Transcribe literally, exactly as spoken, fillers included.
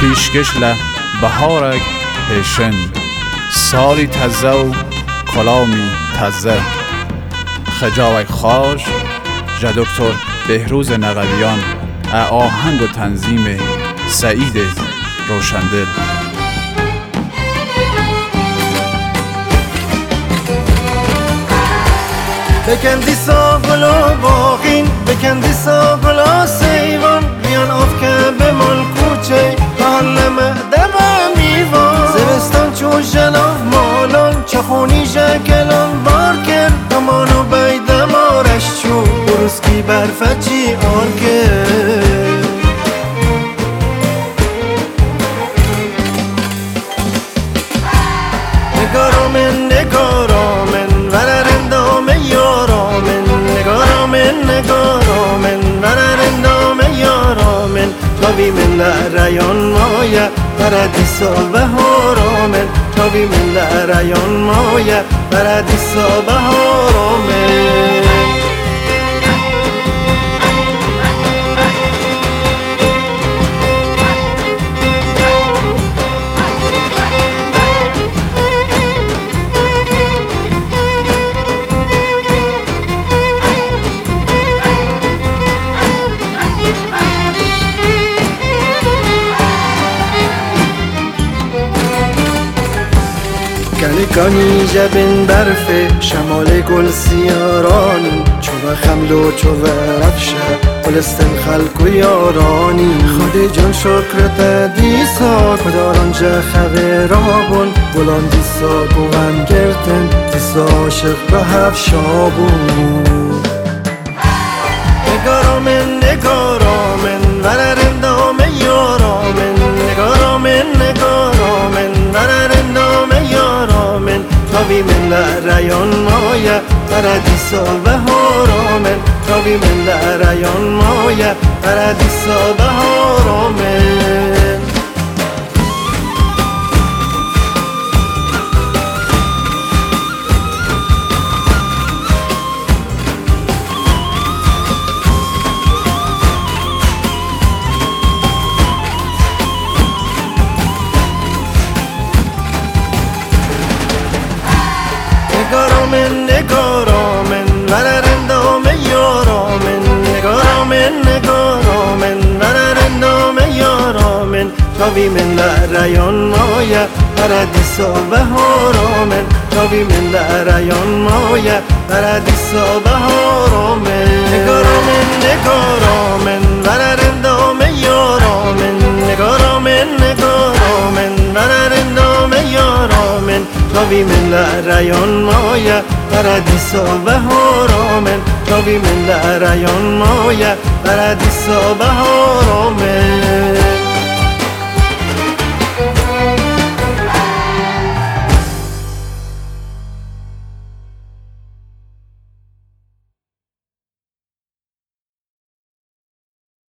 پیشکش له بهارک پیشن سالی تزه و کلامی تزه خجاوی خواج جا دکتر بهروز نقویان آهنگ و تنظیم سعید روشندل. بکندی ساقل و باقین بکندی ساقل و سیوان بیان افکه به ملکوچه محل مهدم میوان زمستان چو جلاف مالان چخونی جکلان بار کرد همانو بیدم آرش چو بروسکی برفچی آر کرد نگارامن نگارامن وررندام یارامن نگارامن نگارامن وررندام یارامن تابی من لعریان مایه پردیسا بهارامن تابی من لعریان مایه پردیسا بهارامن کانی جبین برفه شمال گل سیارانی چو خمل و چو رفشه گلستن خلق و یارانی خود جان شکرت دیسا کداران جه خبرابون گلان دیسا گوان گرتن دیسا عاشق به هفشابون نگارامن نگارامن وررندام یارامن نگارامن نگارامن وررندام یارامن تابی من لعریان مایه پردیسا بهارامن تابی من لعریان مایه پردیسا بهارامن نگارامن نگارامن وررندام یارامن نگارامن نگارامن وررندام یارامن تابی من لعریان مایه پردیسا بهارامن تابی من لعریان مایه پردیسا بهارامن نگارامن نگارامن وررندام یارامن نگارامن نگارامن وررندام یارامن تابی من لعریان مایه پردیسا بهارامن تابی من لعریان مایه پردیسا بهارامن